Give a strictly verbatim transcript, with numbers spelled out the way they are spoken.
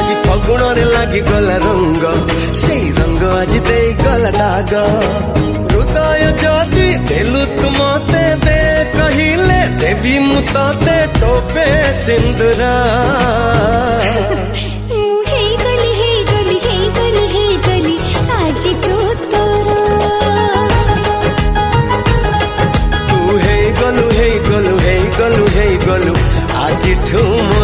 कि फगुण रे लागी गला रंग से रंग आज दे गला दाग हृदय जदि देलु तुमते दे कहिले देवी मुते टोपे सिंदूरा हे गली हे गली हे गली हे गली आज तो तोरा तू हे गलु हे गलु हे गलु हे गलु आज ठुम